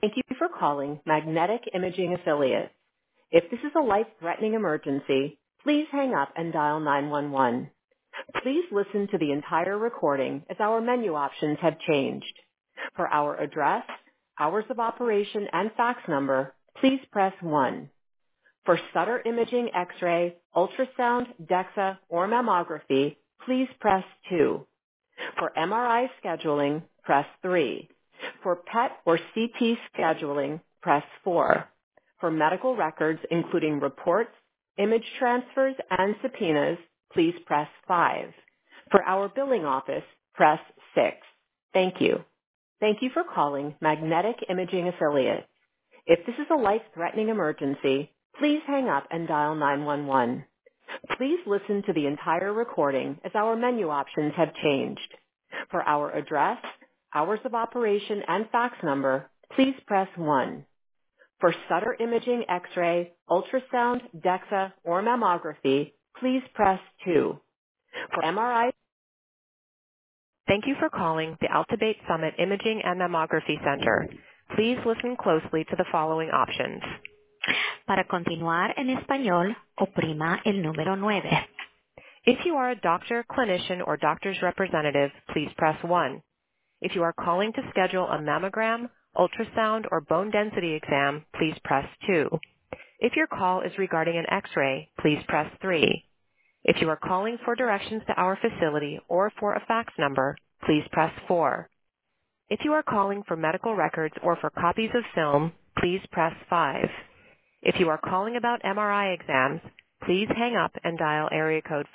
Thank you for calling Magnetic Imaging Affiliates. If this is a life-threatening emergency, please hang up and dial 911. Please listen to the entire recording as our menu options have changed. For our address, hours of operation, and fax number, please press 1. For Sutter Imaging X-ray, ultrasound, DEXA, or mammography, please press 2. For MRI scheduling, press 3. For PET or CT scheduling, press 4. For medical records, including reports, image transfers, and subpoenas, please press 5. For our billing office, press 6. Thank you. Thank you for calling Magnetic Imaging Affiliates. If this is a life-threatening emergency, please hang up and dial 911. Please listen to the entire recording as our menu options have changed. For our address, hours of operation, and fax number, please press 1. For Sutter Imaging X-ray, ultrasound, DEXA, or mammography, please press 2. For MRI, thank you for calling the Altabate Summit Imaging and Mammography Center. Please listen closely to the following options. Para continuar en español, oprima el número 9. If you are a doctor, clinician, or doctor's representative, please press 1. If you are calling to schedule a mammogram, ultrasound, or bone density exam, please press 2. If your call is regarding an X-ray, please press 3. If you are calling for directions to our facility or for a fax number, please press 4. If you are calling for medical records or for copies of film, please press 5. If you are calling about MRI exams, please hang up and dial area code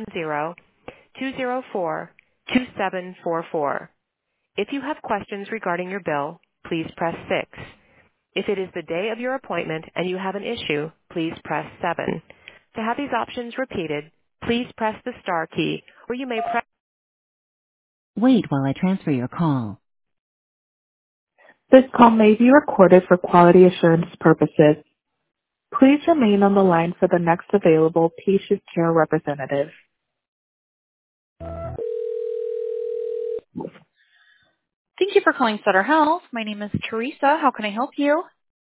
510-204-2744. If you have questions regarding your bill, please press 6. If it is the day of your appointment and you have an issue, please press 7. To have these options repeated, please press the star key, or you may press... Wait while I transfer your call. This call may be recorded for quality assurance purposes. Please remain on the line for the next available patient care representative. Thank you for calling Sutter Health. My name is Teresa. How can I help you?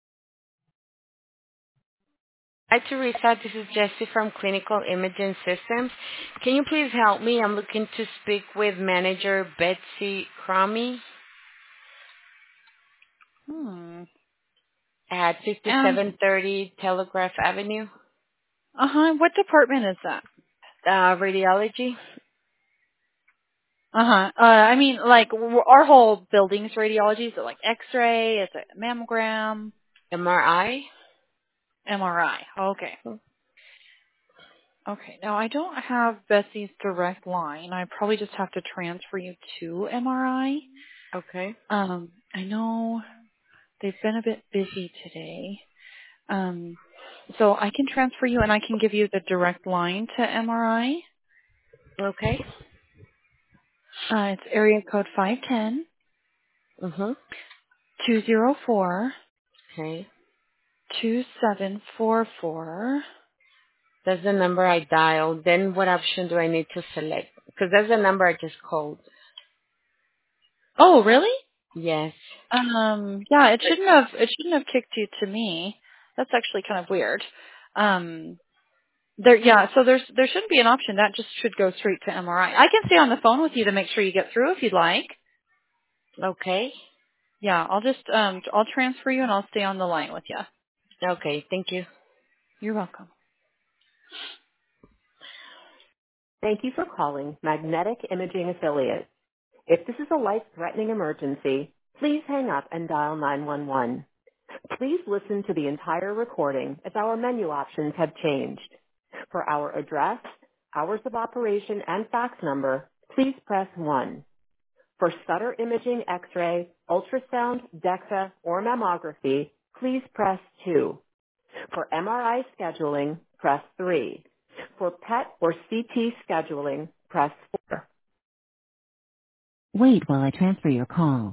Hi, Teresa. This is Jessie from Clinical Imaging Systems. Can you please help me? I'm looking to speak with manager Betsy Cromie at 5730 Telegraph Avenue. What department is that? Radiology, I mean, like, our whole building's radiology. Is it like X-ray? Is it mammogram? MRI. MRI. Okay. Okay. Now, I don't have Betsy's direct line. I probably just have to transfer you to MRI. Okay. I know they've been a bit busy today. So I can transfer you and I can give you the direct line to MRI. Okay. It's area code 510 204 Okay. 2744. That's the number I dialed. Then what option do I need to select? Because that's the number I just called. Oh, really? Yes. Yeah, it shouldn't have kicked you to me. That's actually kind of weird. So there shouldn't be an option. That just should go straight to MRI. I can stay on the phone with you to make sure you get through if you'd like. Okay. Yeah, I'll transfer you and I'll stay on the line with you. Okay. Thank you. You're welcome. Thank you for calling Magnetic Imaging Affiliates. If this is a life-threatening emergency, please hang up and dial 911. Please listen to the entire recording as our menu options have changed. For our address, hours of operation, and fax number, please press 1. For Sutter Imaging X-ray, ultrasound, DEXA, or mammography, please press 2. For MRI scheduling, press 3. For PET or CT scheduling, press 4. Wait while I transfer your call.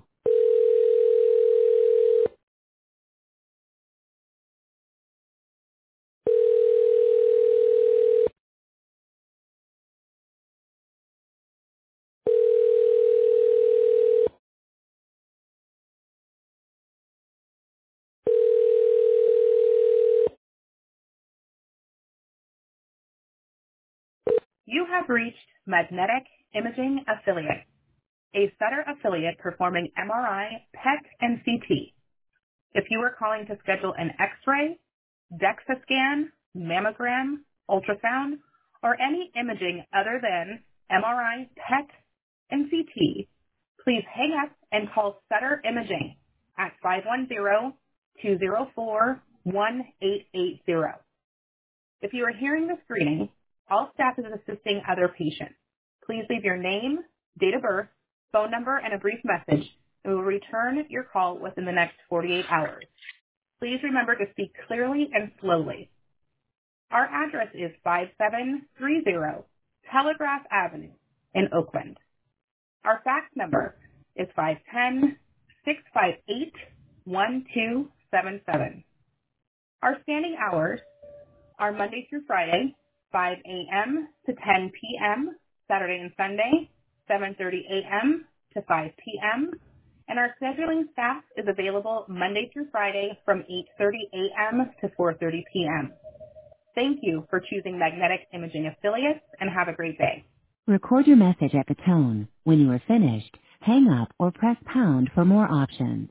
You have reached Magnetic Imaging Affiliate, a Sutter affiliate performing MRI, PET, and CT. If you are calling to schedule an X-ray, DEXA scan, mammogram, ultrasound, or any imaging other than MRI, PET, and CT, please hang up and call Sutter Imaging at 510-204-1880. If you are hearing the screening, all staff is assisting other patients. Please leave your name, date of birth, phone number, and a brief message, and we will return your call within the next 48 hours. Please remember to speak clearly and slowly. Our address is 5730 Telegraph Avenue in Oakland. Our fax number is 510-658-1277. Our standing hours are Monday through Friday, 5 a.m. to 10 p.m., Saturday and Sunday, 7:30 a.m. to 5 p.m., and our scheduling staff is available Monday through Friday from 8:30 a.m. to 4:30 p.m. Thank you for choosing Magnetic Imaging Affiliates, and have a great day. Record your message at the tone. When you are finished, hang up or press pound for more options.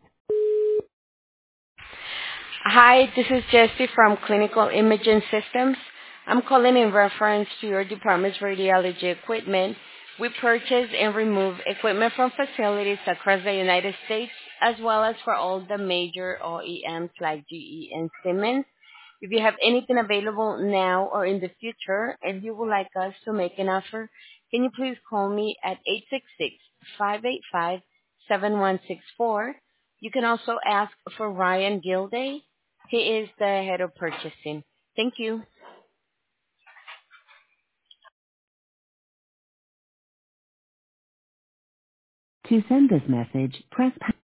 Hi, this is Jessie from Clinical Imaging Systems. I'm calling in reference to your department's radiology equipment. We purchase and remove equipment from facilities across the United States, as well as for all the major OEMs like GE and Siemens. If you have anything available now or in the future, and you would like us to make an offer, can you please call me at 866-585-7164. You can also ask for Ryan Gilday. He is the head of purchasing. Thank you. To send this message, press pound.